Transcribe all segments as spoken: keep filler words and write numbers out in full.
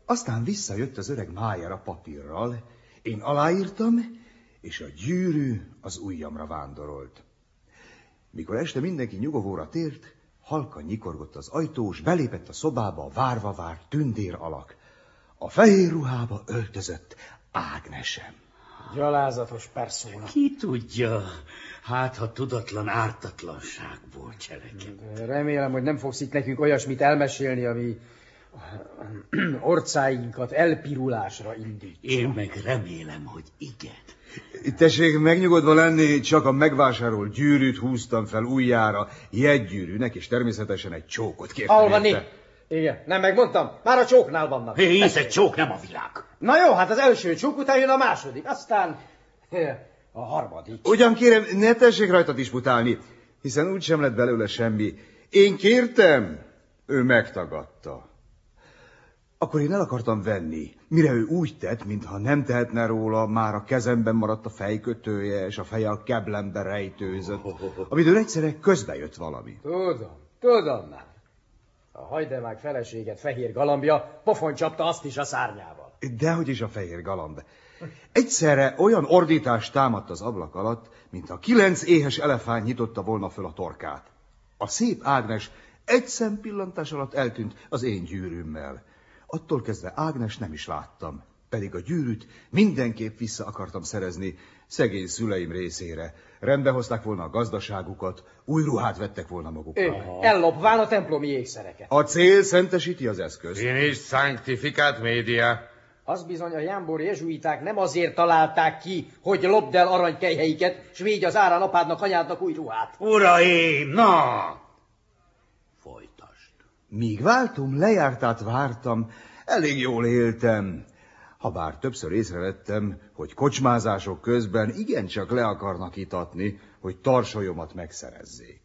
Aztán visszajött az öreg Májer a papírral, én aláírtam, és a gyűrű az ujjamra vándorolt. Mikor este mindenki nyugovóra tért, halkan nyikorgott az ajtó, s belépett a szobába a várva várt tündér alak. A fehér ruhába öltözött Ágnesem. Gyalázatos perszóna. Ki tudja, hát ha tudatlan ártatlanságból cselekedett. Remélem, hogy nem fogsz itt nekünk olyasmit elmesélni, ami orcáinkat elpirulásra indítsa. Én meg remélem, hogy igen. Tessék megnyugodva lenni, csak a megvásárolt gyűrűt húztam fel ujjára, jegygyűrűnek, és természetesen egy csókot kértem. Albani! Igen, nem megmondtam? Már a csóknál vannak. Hé, hisz egy csók nem a világ. Na jó, hát az első csók után jön a második, aztán a harmadik. Ugyan kérem, ne tessék rajta disputálni, hiszen úgysem lett belőle semmi. Én kértem, ő megtagadta. Akkor én el akartam venni, mire ő úgy tett, mintha nem tehetne róla, már a kezemben maradt a fejkötője, és a feje a keblembe rejtőzött, amitől egyszerre közbe jött valami. Tudom, tudom már. A hajdemág feleséget fehér galambja pofon csapta azt is a szárnyával. Dehogy is a fehér galamb. Egyszerre olyan ordítás támadt az ablak alatt, mintha kilenc éhes elefánt nyitotta volna föl a torkát. A szép Ágnes egy szempillantás alatt eltűnt az én gyűrűmmel. Attól kezdve Ágnes nem is láttam, pedig a gyűrűt mindenképp vissza akartam szerezni szegény szüleim részére. Rendbe hozták volna a gazdaságukat, új ruhát vettek volna magukkal. Ellopván a templomi ékszereket. A cél szentesíti az eszközt. Finis sanctificat media. Az bizony, a jámbor jezsuiták nem azért találták ki, hogy lopd el aranykelyheiket, s védj az árán apádnak, anyádnak új ruhát. Uraim, na! Folytasd. Míg váltom, lejártát vártam, elég jól éltem. Habár többször észrevettem, hogy kocsmázások közben igencsak le akarnak itatni, hogy tarsolyomat megszerezzék.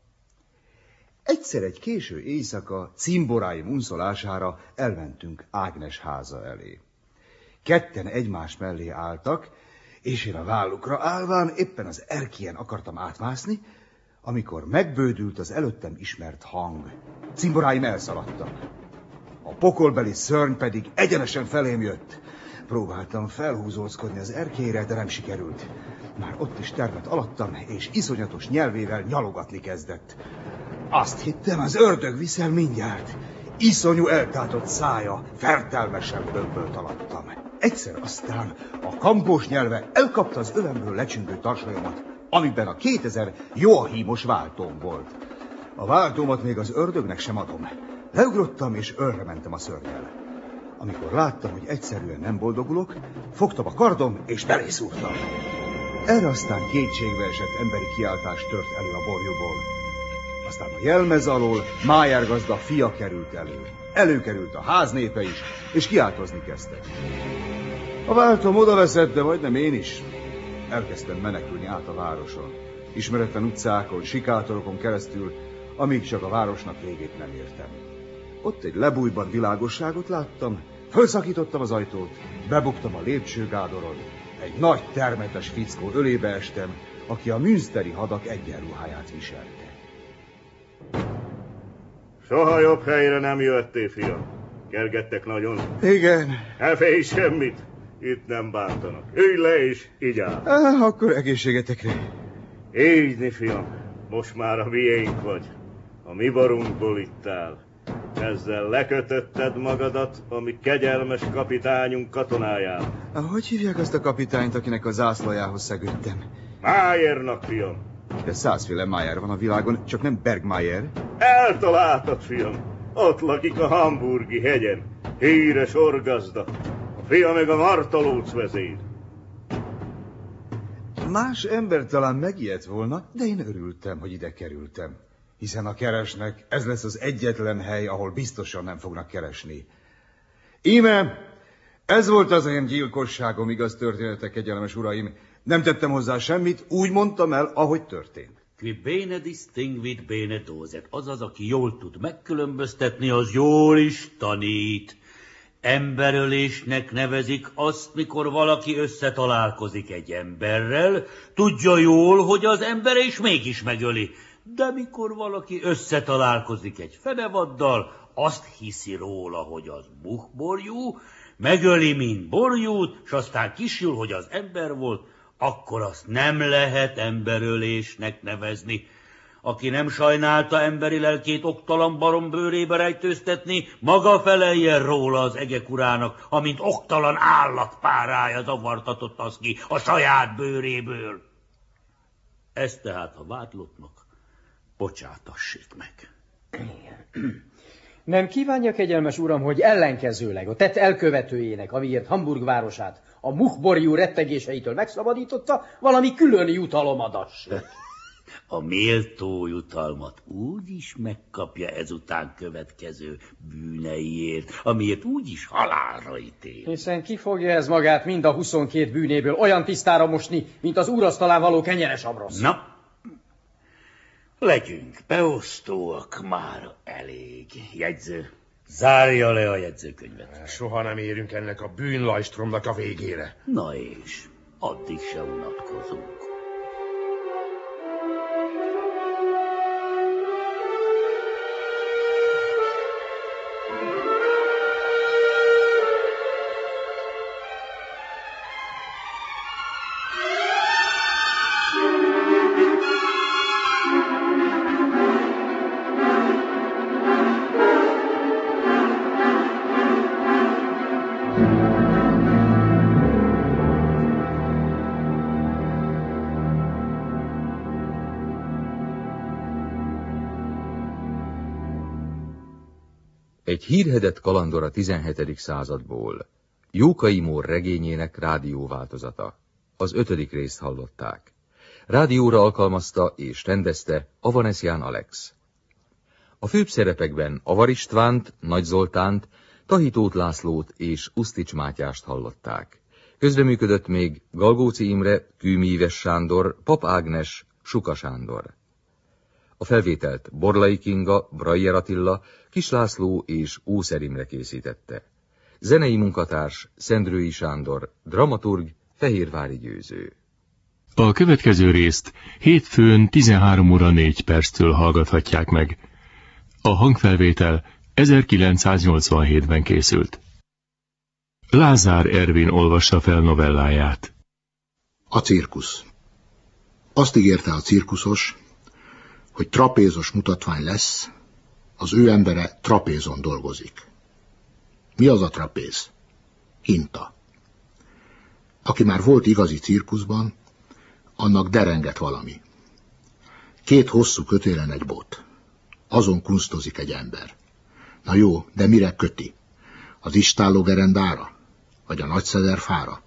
Egyszer egy késő éjszaka cimboráim unszolására elmentünk Ágnes háza elé. Ketten egymás mellé álltak, és én a vállukra állván éppen az erkélyen akartam átmászni, amikor megbődült az előttem ismert hang. Cimboráim elszaladtak. A pokolbeli szörny pedig egyenesen felém jött. Próbáltam felhúzózkodni az erkélyre, de nem sikerült. Már ott is termett alattam, és iszonyatos nyelvével nyalogatni kezdett. Azt hittem, az ördög viszel mindjárt. Iszonyú eltátott szája fertelmesen bömbölt alattam. Egyszer aztán a kampós nyelve elkapta az övemből lecsüngő tarsolyomat, amiben a kétezer joahímos váltóm volt. A váltómat még az ördögnek sem adom. Leugrottam, és ölre mentem a szörnyel. Amikor láttam, hogy egyszerűen nem boldogulok, fogtam a kardom, és belészúrtam. Erre aztán kétségbe esett emberi kiáltás tört elő a borjúból. Aztán a jelmez alól Májer gazda fia került elő. Előkerült a háznépe is, és kiáltozni kezdtek. A váltom odaveszett, de majdnem én is. Elkezdtem menekülni át a városon. Ismeretlen utcákon, sikátorokon keresztül, amíg csak a városnak végét nem értem. Ott egy lebújban világosságot láttam, fölszakítottam az ajtót, bebuktam a lépcsőgádoron, egy nagy termetes fickó ölébe estem, aki a münsteri hadak egyenruháját viselte. Soha jobb helyre nem jöttél, fiam. Kergettek nagyon. Igen. Ne félj semmit. Itt nem bántanak. Ülj le és igyál. Ah, akkor egészségetekre. Égyni, fiam. Most már a miénk vagy. A mi barunkból ittál. Ezzel lekötötted magadat a mi kegyelmes kapitányunk katonáján. Hogy hívják azt a kapitányt, akinek a zászlajához szegődtem? Májernak, fiam. De százféle Májer van a világon, csak nem Bergmájer. Eltaláltad, fiam. Ott lakik a Hamburgi hegyen. Híres orgazda. A fia meg a martalóc vezér. Más ember talán megijedt volna, de én örültem, hogy ide kerültem. Hiszen a keresnek, ez lesz az egyetlen hely, ahol biztosan nem fognak keresni. Íme, ez volt az én gyilkosságom, igaz történetek, kegyelmes uraim. Nem tettem hozzá semmit, úgy mondtam el, ahogy történt. Qui bene distinguit bene docet, azaz, aki jól tud megkülönböztetni, az jól is tanít. Emberölésnek nevezik azt, mikor valaki összetalálkozik egy emberrel, tudja jól, hogy az ember és mégis megöli. De mikor valaki összetalálkozik egy fenevaddal, azt hiszi róla, hogy az muhborjú, megöli, mint borjút, s aztán kisül, hogy az ember volt, akkor azt nem lehet emberölésnek nevezni. Aki nem sajnálta emberi lelkét oktalan barom bőrébe rejtőztetni, maga feleljen róla az egek urának, amint oktalan állatpárája zavartatott az ki a saját bőréből. Ezt tehát a vádlottnak bocsátassék meg. Nem kívánja, kegyelmes uram, hogy ellenkezőleg a tett elkövetőjének, amiért Hamburg városát a muhborjú rettegéseitől megszabadította, valami külön jutalom adassék? A méltó jutalmat úgy is megkapja ezután következő bűneiért, amiért úgy is halálra ítél. Hiszen ki fogja ez magát mind a huszonkét bűnéből olyan tisztára mosni, mint az úrasztalán való kenyeres abrosz? Na, legyünk beosztóak, már elég. Jegyző, zárja le a jegyzőkönyvet. Soha nem érünk ennek a bűnlajstromnak a végére. Na és, addig se unatkozunk. Egy hírhedett kalandor a tizenhetedik századból. Jókai Mór regényének rádióváltozata. Az ötödik részt hallották. Rádióra alkalmazta és rendezte Avanesián Alex. A főbb szerepekben Avar Istvánt, Nagy Zoltánt, Tahitót Lászlót és Usztics Mátyást hallották. Közreműködött még Galgóci Imre, Kőmi Íves Sándor, Pap Ágnes, Suka Sándor. A felvételt Borlai Kinga, Breyer Attila, Kis László és Ószer Imre készítette. Zenei munkatárs Szendrői Sándor, dramaturg Fehérvári Győző. A következő részt hétfőn tizenhárom óra négy perctől hallgathatják meg. A hangfelvétel ezerkilencszáznyolcvanhétben készült. Lázár Ervin olvassa fel novelláját. A cirkusz. Azt ígérte a cirkuszos, hogy trapézos mutatvány lesz, az ő embere trapézon dolgozik. Mi az a trapéz? Hinta. Aki már volt igazi cirkuszban, annak derengett valami. Két hosszú kötélen egy bot. Azon kunsztozik egy ember. Na jó, de mire köti? Az istállógerendára? Vagy a nagyszederfára?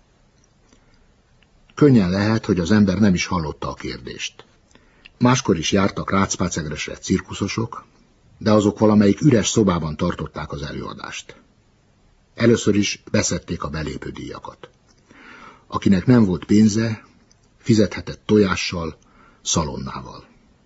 Könnyen lehet, hogy az ember nem is hallotta a kérdést. Máskor is jártak Rácpácegresre cirkuszosok, de azok valamelyik üres szobában tartották az előadást. Először is beszedték a belépődíjakat. Akinek nem volt pénze, fizethetett tojással, szalonnával.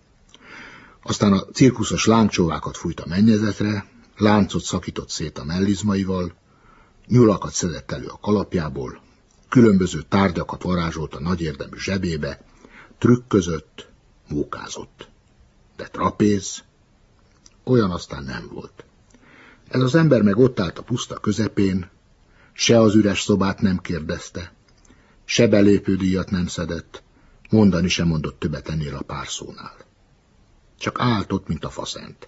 Aztán a cirkuszos lángcsóvákat fújt a mennyezetre, láncot szakított szét a mellizmaival, nyulakat szedett elő a kalapjából, különböző tárgyakat varázsolt a nagy érdemű zsebébe, trükközött, mókázott. De trapéz, olyan aztán nem volt. Ez az ember meg ott állt a puszta közepén, se az üres szobát nem kérdezte, se belépődíjat nem szedett, mondani sem mondott többet ennél a pár szónál. Csak állt ott, mint a faszent.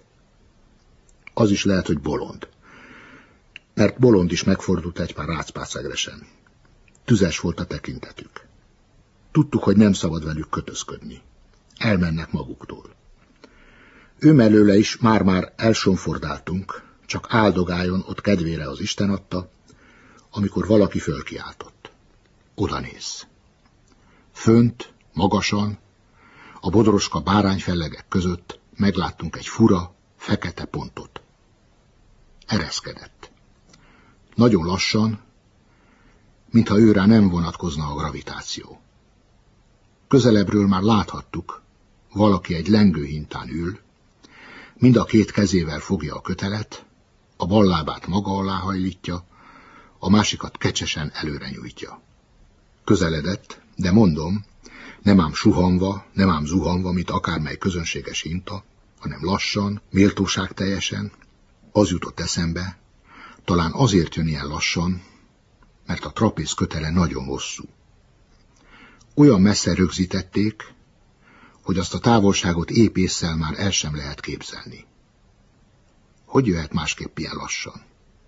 Az is lehet, hogy bolond. Mert bolond is megfordult egy pár Rácpácegresen. Tüzes volt a tekintetük. Tudtuk, hogy nem szabad velük kötözködni. Elmennek maguktól. Ő mellőle is már-már elsonfordáltunk, csak áldogáljon ott kedvére az Isten adta, amikor valaki fölkiáltott. Oda néz. Fönt, magasan, a bodroska bárányfellegek között megláttunk egy fura, fekete pontot. Ereszkedett. Nagyon lassan, mintha őrá nem vonatkozna a gravitáció. Közelebbről már láthattuk, valaki egy lengőhintán ül, mind a két kezével fogja a kötelet, a bal lábát maga alá hajlítja, a másikat kecsesen előre nyújtja. Közeledett, de mondom, nem ám suhanva, nem ám zuhanva, mint akármely közönséges hinta, hanem lassan, méltóságteljesen, Az jutott eszembe, talán azért jön ilyen lassan, mert a trapéz kötele nagyon hosszú. Olyan messze rögzítették, hogy azt a távolságot épp ésszel már el sem lehet képzelni. Hogy jöhet másképp ilyen lassan?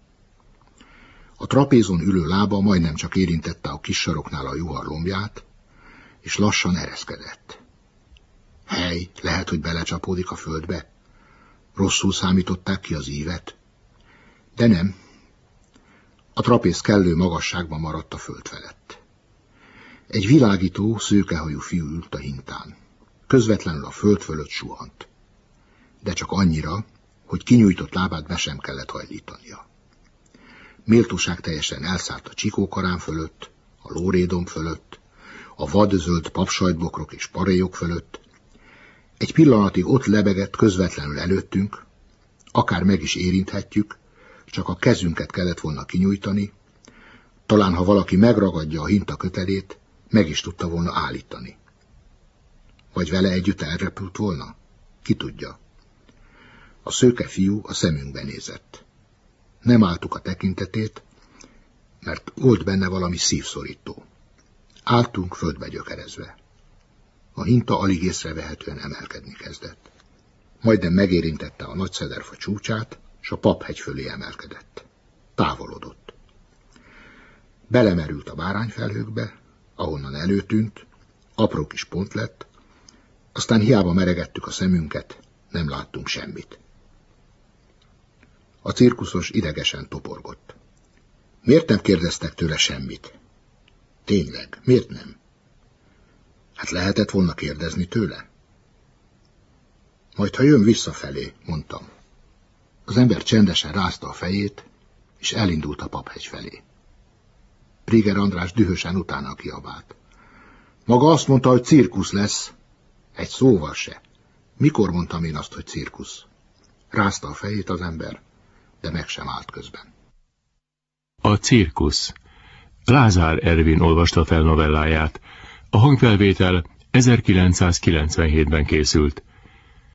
A trapézon ülő lába majdnem csak érintette a kis saroknál a juhar lombját, és lassan ereszkedett. Hely, lehet, hogy belecsapódik a földbe. Rosszul számították ki az ívet. De nem. A trapéz kellő magasságban maradt a föld felett. Egy világító, szőkehajú fiú ült a hintán. Közvetlenül a föld fölött suhant. De csak annyira, hogy kinyújtott lábát be sem kellett hajlítania. Méltóság teljesen elszállt a csikókarán fölött, a lórédom fölött, a vadzöld papsajtbokrok és paréjok fölött. Egy pillanatig ott lebegett közvetlenül előttünk, akár meg is érinthetjük, csak a kezünket kellett volna kinyújtani, talán ha valaki megragadja a hinta kötelét, meg is tudta volna állítani. Vagy vele együtt elrepült volna? Ki tudja. A szőke fiú a szemünkbe nézett. Nem álltuk a tekintetét, mert volt benne valami szívszorító. Álltunk földbe gyökerezve. A hinta alig észrevehetően emelkedni kezdett. Majdnem megérintette a nagy szederfa csúcsát, s a paphegy fölé emelkedett. Távolodott. Belemerült a bárányfelhőkbe, ahonnan előtűnt, apró kis pont lett, aztán hiába meregettük a szemünket, nem láttunk semmit. A cirkuszos idegesen toporgott. Miért nem kérdeztek tőle semmit? Tényleg, miért nem? Hát lehetett volna kérdezni tőle? Majd, ha jön visszafelé, mondtam. Az ember csendesen rázta a fejét, és elindult a paphegy felé. Priger András dühösen utána kiabált. Maga azt mondta, hogy cirkusz lesz. Egy szóval se. Mikor mondtam én azt, hogy cirkusz? Rázta a fejét az ember, de meg sem állt közben. A cirkusz. Lázár Ervin olvasta fel novelláját. A hangfelvétel ezerkilencszázkilencvenhétben készült.